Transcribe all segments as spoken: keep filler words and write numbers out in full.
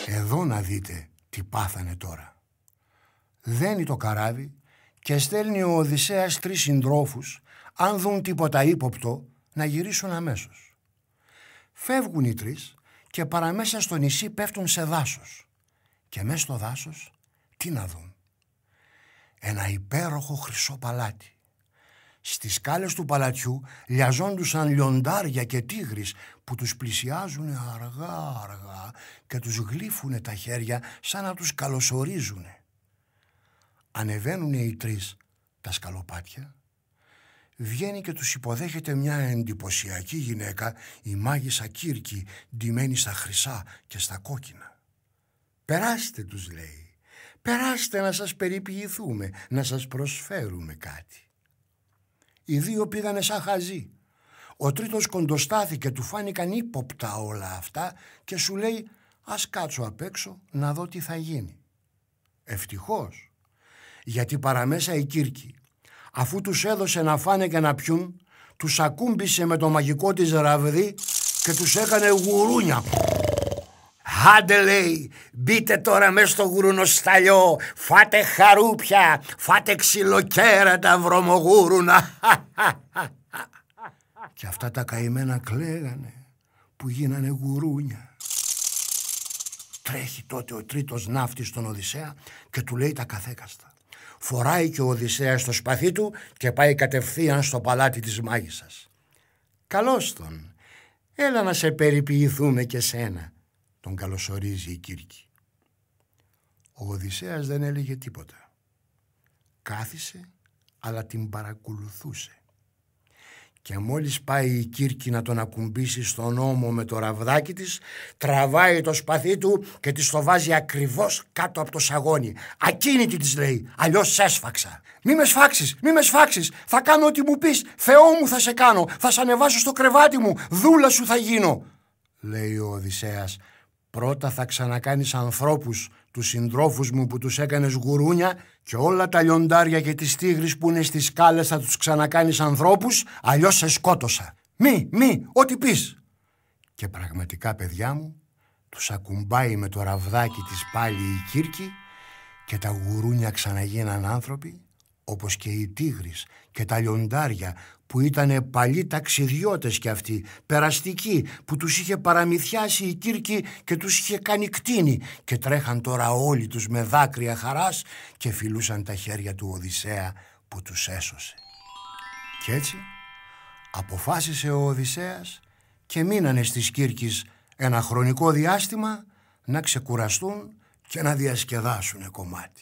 Εδώ να δείτε τι πάθανε τώρα. Δένει το καράβι και στέλνει ο Οδυσσέας τρεις συντρόφους, αν δουν τίποτα ύποπτο, να γυρίσουν αμέσως. Φεύγουν οι τρεις και παραμέσα στο νησί πέφτουν σε δάσος. Και μέσα στο δάσος τι να δουν? Ένα υπέροχο χρυσό παλάτι. Στις σκάλες του παλατιού λιαζόντουσαν λιοντάρια και τίγρεις που τους πλησιάζουν αργά αργά και τους γλύφουνε τα χέρια σαν να τους καλωσορίζουνε. Ανεβαίνουνε οι τρεις τα σκαλοπάτια. Βγαίνει και τους υποδέχεται μια εντυπωσιακή γυναίκα, η μάγισσα Κύρκη, ντυμένη στα χρυσά και στα κόκκινα. «Περάστε», τους λέει, «περάστε να σας περιποιηθούμε, να σας προσφέρουμε κάτι». Οι δύο πήγανε σαν χαζοί. Ο τρίτος κοντοστάθηκε, του φάνηκαν ύποπτα όλα αυτά και σου λέει «ας κάτσω απ' έξω να δω τι θα γίνει». Ευτυχώς, γιατί παραμέσα η Κύρκη, αφού τους έδωσε να φάνε και να πιούν, τους ακούμπησε με το μαγικό της ραβδί και τους έκανε γουρούνια. «Άντε», λέει, «μπείτε τώρα μες στο γουρουνοσταλιό, φάτε χαρούπια, φάτε ξυλοκέρατα βρωμογούρουνα». Και αυτά τα καημένα κλαίγανε που γίνανε γουρούνια. Τρέχει τότε ο τρίτος ναύτης στον Οδυσσέα και του λέει τα καθέκαστα. Φοράει και ο Οδυσσέας το σπαθί του και πάει κατευθείαν στο παλάτι της μάγισσας. «Καλώς τον, έλα να σε περιποιηθούμε και σένα», τον καλωσορίζει η Κύρκη. Ο Οδυσσέας δεν έλεγε τίποτα. Κάθισε, αλλά την παρακολουθούσε. Και μόλις πάει η Κύρκη να τον ακουμπήσει στον ώμο με το ραβδάκι της, τραβάει το σπαθί του και της το βάζει ακριβώς κάτω από το σαγόνι. «Ακίνητη», της λέει, «αλλιώς σε έσφαξα». «Μη με σφάξεις, μη με σφάξεις, θα κάνω ό,τι μου πεις, Θεό μου θα σε κάνω, θα σε ανεβάσω στο κρεβάτι μου, δούλα σου θα γίνω», λέει ο Οδυσσέας. «Πρώτα θα ξανακάνεις ανθρώπους τους συντρόφους μου που τους έκανες γουρούνια και όλα τα λιοντάρια και τις τίγρεις που είναι στις σκάλες θα τους ξανακάνεις ανθρώπους, αλλιώς σε σκότωσα. Μη, μη, ό,τι πεις». Και πραγματικά, παιδιά μου, τους ακουμπάει με το ραβδάκι της πάλι η Κύρκη και τα γουρούνια ξαναγίναν άνθρωποι, όπως και οι τίγρεις και τα λιοντάρια που ήτανε παλιοί ταξιδιώτες κι αυτοί, περαστικοί, που τους είχε παραμυθιάσει η Κύρκη και τους είχε κάνει κτίνη και τρέχαν τώρα όλοι τους με δάκρυα χαράς και φιλούσαν τα χέρια του Οδυσσέα που τους έσωσε. Κι έτσι αποφάσισε ο Οδυσσέας και μείνανε στις Κύρκης ένα χρονικό διάστημα να ξεκουραστούν και να διασκεδάσουνε κομμάτι.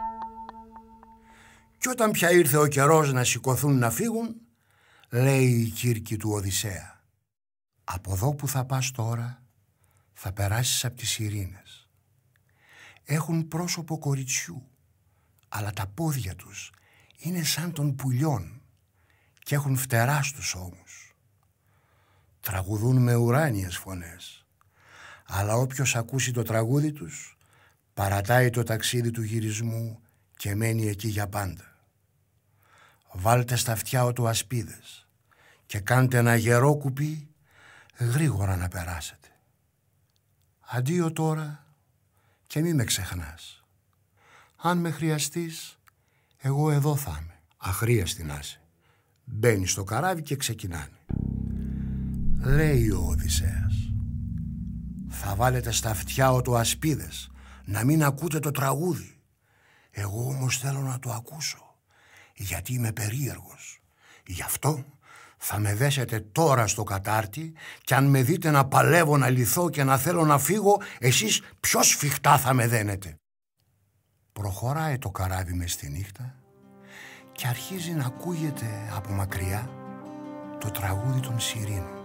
Κι όταν πια ήρθε ο καιρός να σηκωθούν να φύγουν, λέει η Κύρκη του Οδυσσέα, «Από εδώ που θα πας τώρα θα περάσεις από τις Ειρήνες. Έχουν πρόσωπο κοριτσιού, αλλά τα πόδια τους είναι σαν των πουλιών και έχουν φτερά στους ώμους. Τραγουδούν με ουράνιες φωνές, αλλά όποιος ακούσει το τραγούδι τους παρατάει το ταξίδι του γυρισμού και μένει εκεί για πάντα. Βάλτε στα αυτιά του ασπίδες και κάντε ένα γερό κουπί γρήγορα να περάσετε. Αντίο τώρα και μη με ξεχνάς. Αν με χρειαστείς, εγώ εδώ θα είμαι. Αχρίαστη να είσαι». Μπαίνει στο καράβι και ξεκινάνε. Λέει ο Οδυσσέας, «Θα βάλετε στα αυτιά του ασπίδες, να μην ακούτε το τραγούδι. Εγώ όμως θέλω να το ακούσω, γιατί είμαι περίεργος. Γι' αυτό θα με δέσετε τώρα στο κατάρτι και αν με δείτε να παλεύω, να λυθώ και να θέλω να φύγω, εσείς πιο σφιχτά θα με δένετε». Προχωράει το καράβι μες στη νύχτα και αρχίζει να ακούγεται από μακριά το τραγούδι των Σιρήνων.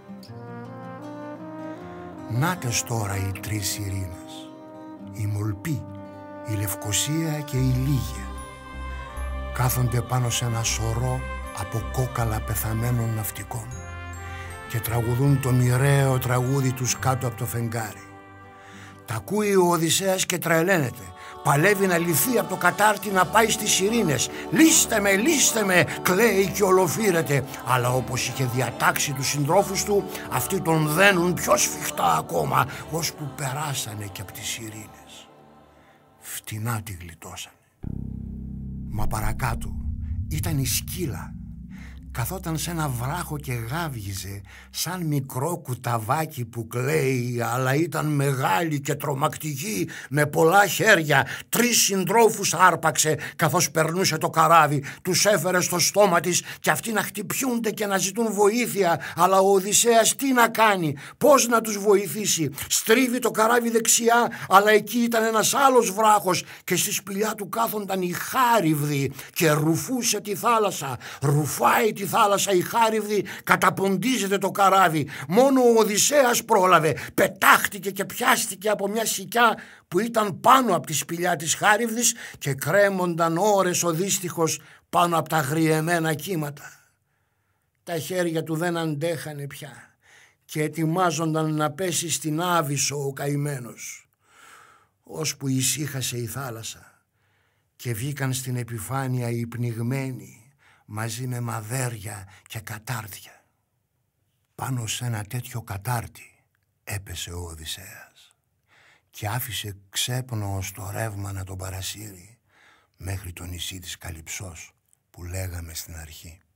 Νάτες τώρα οι τρεις Σιρήνες, η Μολπή, η Λευκοσία και η Λίγια. Κάθονται πάνω σε ένα σωρό από κόκαλα πεθαμένων ναυτικών και τραγουδούν το μοιραίο τραγούδι τους κάτω από το φεγγάρι. Τα ακούει ο Οδυσσέας και τρελαίνεται. Παλεύει να λυθεί από το κατάρτι να πάει στις ειρήνες. «Λύστε με, λύστε με», κλαίει και ολοφύρεται. Αλλά όπως είχε διατάξει τους συντρόφους του, αυτοί τον δένουν πιο σφιχτά ακόμα, ώσπου περάσανε και από τις ειρήνες. Φτηνά τη γλιτώσανε. Μα παρακάτω ήταν η σκύλα. Καθόταν σε ένα βράχο και γάβγιζε σαν μικρό κουταβάκι που κλαίει, αλλά ήταν μεγάλη και τρομακτική, με πολλά χέρια. Τρεις συντρόφους άρπαξε καθώς περνούσε το καράβι. Τους έφερε στο στόμα της και αυτοί να χτυπιούνται και να ζητούν βοήθεια. Αλλά ο Οδυσσέας τι να κάνει, πώς να τους βοηθήσει? Στρίβει το καράβι δεξιά, αλλά εκεί ήταν ένας άλλος βράχος και στη σπηλιά του κάθονταν η Χάριβδη και ρουφούσε τη θάλασσα. Ρουφάει τη θάλασσα η Χάριβδη, καταποντίζεται το καράβι. Μόνο ο Οδυσσέας πρόλαβε. Πετάχτηκε και πιάστηκε από μια σικιά που ήταν πάνω από τη σπηλιά της Χάριβδης και κρέμονταν ώρες ο δύστιχος πάνω από τα αγριεμένα κύματα. Τα χέρια του δεν αντέχανε πια και ετοιμάζονταν να πέσει στην Άβυσσο ο καημένος, ώσπου ησύχασε η θάλασσα και βγήκαν στην επιφάνεια οι πνιγμένοι μαζί με μαδέρια και κατάρτια. Πάνω σε ένα τέτοιο κατάρτι έπεσε ο Οδυσσέας και άφησε ξέπνο στο ρεύμα να τον παρασύρει μέχρι το νησί της Καλυψός που λέγαμε στην αρχή.